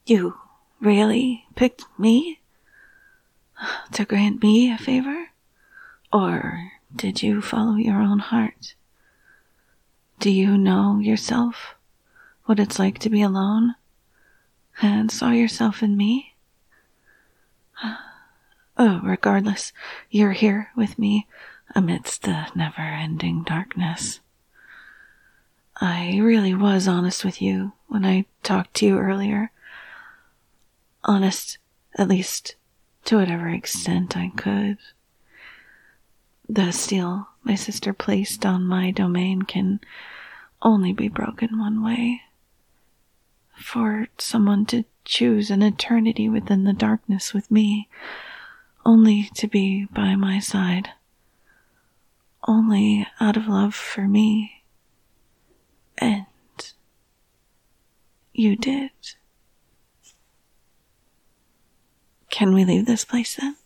You really picked me to grant me a favor? Or did you follow your own heart? Do you know yourself, what it's like to be alone, and saw yourself in me? Oh, regardless, you're here with me amidst the never-ending darkness. I really was honest with you when I talked to you earlier. Honest, at least, to whatever extent I could. The steel my sister placed on my domain can only be broken one way. For someone to choose an eternity within the darkness with me, only to be by my side, only out of love for me. And you did. Can we leave this place then?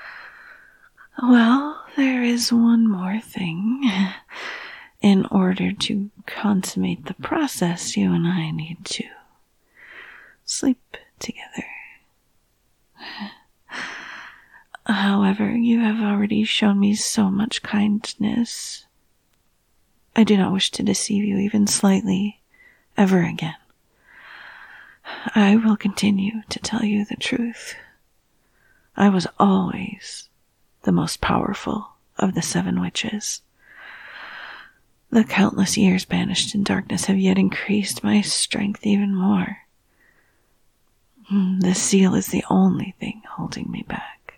Well, there is one more thing. In order to consummate the process, you and I need to sleep together. However, you have already shown me so much kindness. I do not wish to deceive you even slightly, ever again. I will continue to tell you the truth. I was always the most powerful of the 7 witches. The countless years banished in darkness have yet increased my strength even more. The seal is the only thing holding me back.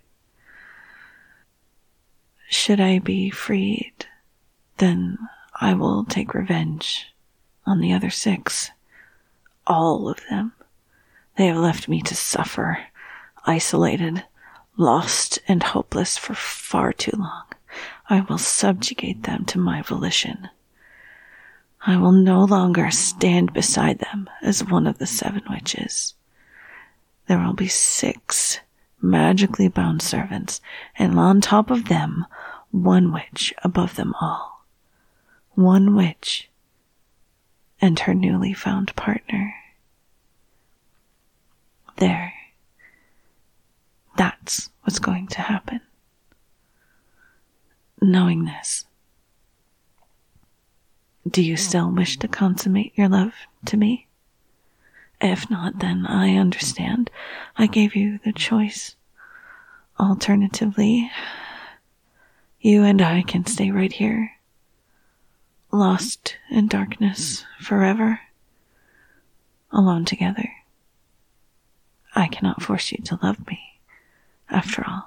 Should I be freed, then I will take revenge on the other 6. All of them. They have left me to suffer, isolated, lost and hopeless for far too long. I will subjugate them to my volition. I will no longer stand beside them as one of the 7 witches. There will be 6 magically bound servants, and on top of them, 1 witch above them all. 1 witch and her newly found partner. There. That's what's going to happen. Knowing this, do you still wish to consummate your love to me? If not, then I understand. I gave you the choice. Alternatively, you and I can stay right here, lost in darkness forever, alone together. I cannot force you to love me, after all.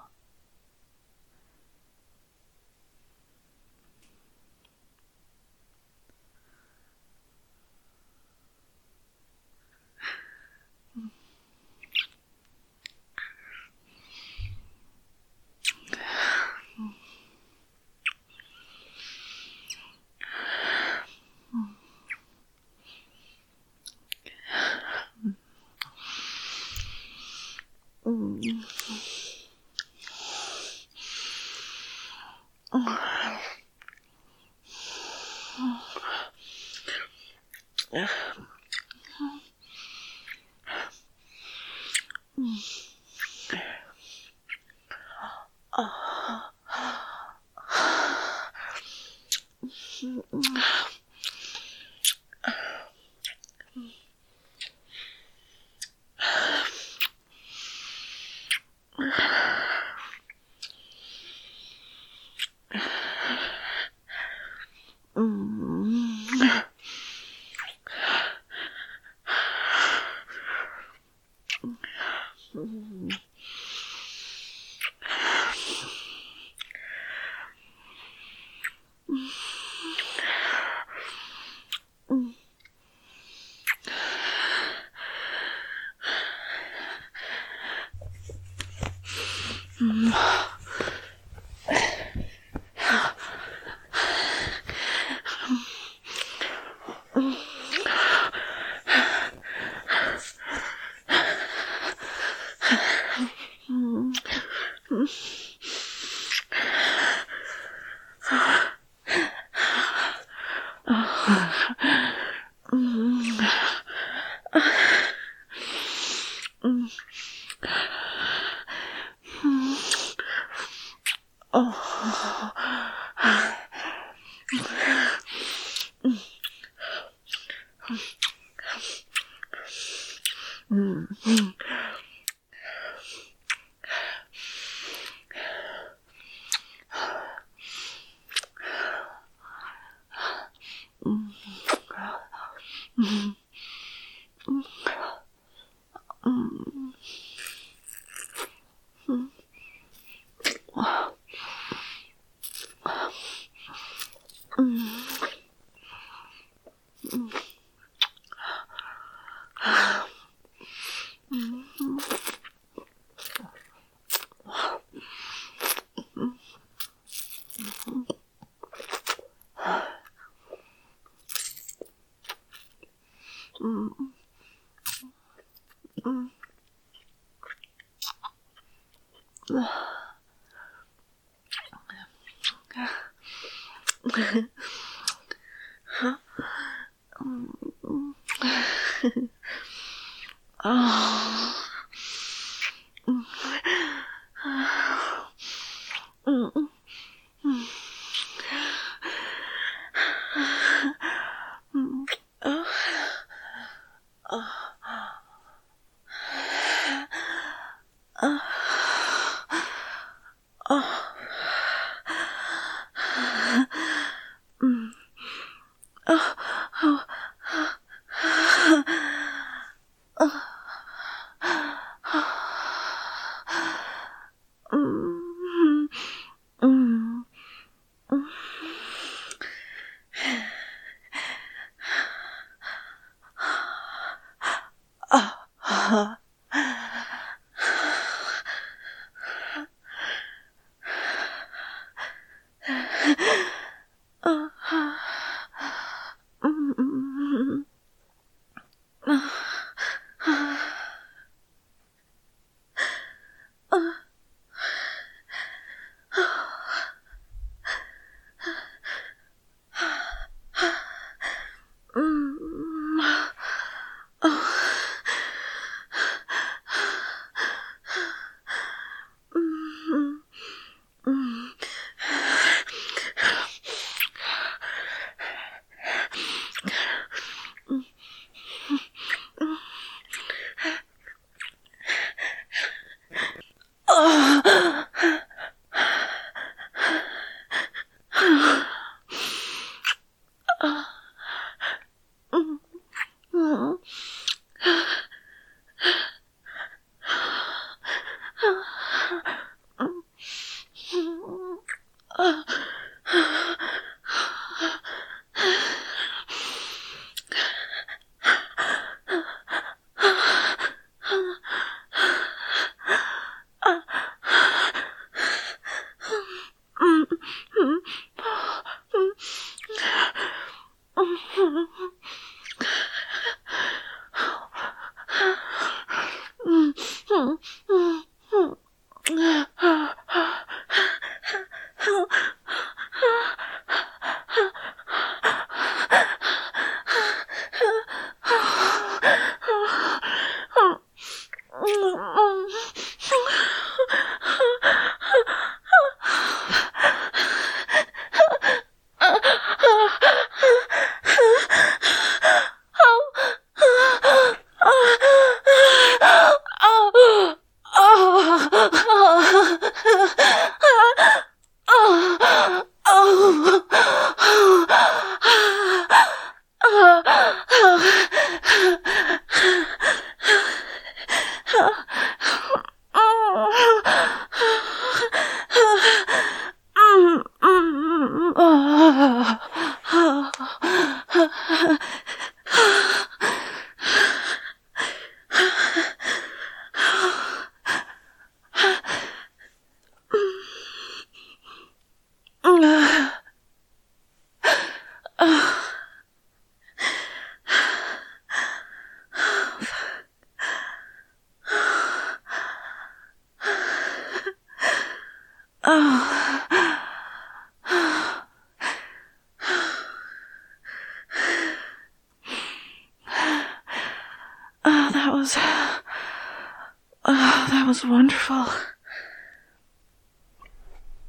That was wonderful. Oh.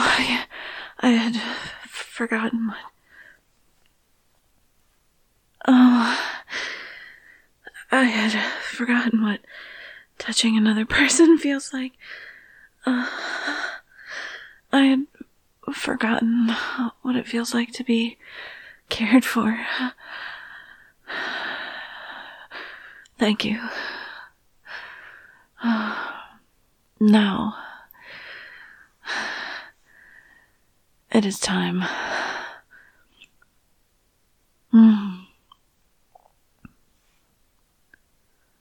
I had forgotten what... Oh, I had forgotten what touching another person feels like. I had forgotten what it feels like to be cared for. Thank you. Now, it is time